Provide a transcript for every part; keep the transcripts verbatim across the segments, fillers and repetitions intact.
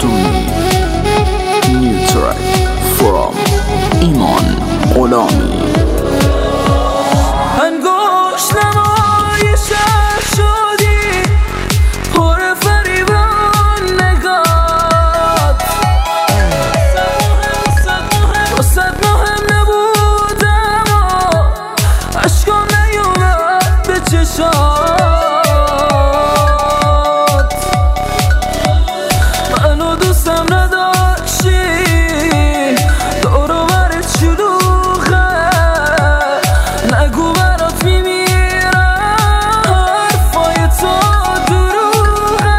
پختونی. New track from ایمان غلامی. انگوش نمای شهر شدی پر فریبان نگات، واسد مهم نبودم و عشقام نیومد به چشات. منو دوستم نداشتی دور و برت شلوغه، نگو برات میمیرم حرفای تو دروغه.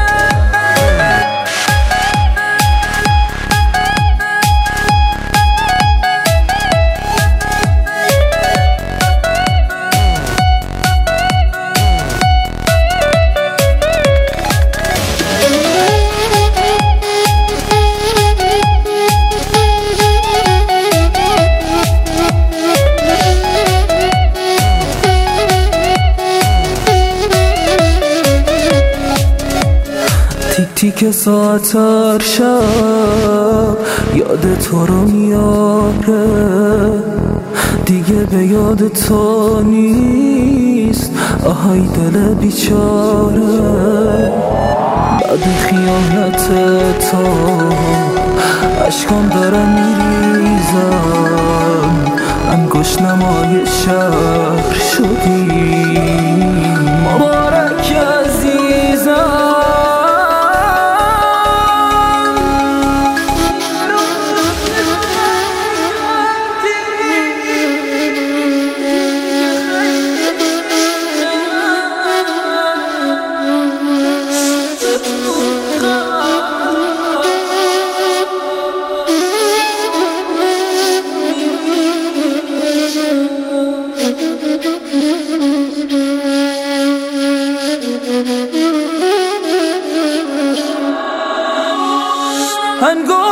تیک تیک ساعت هر شب یاد تو رو میاره، دیگه به یاد تو نیست آهای دل بیچاره. بعد خیانت تو عشقام دارم میریزم، انگشت نمای شهر شدی مبارک عزیزم. And go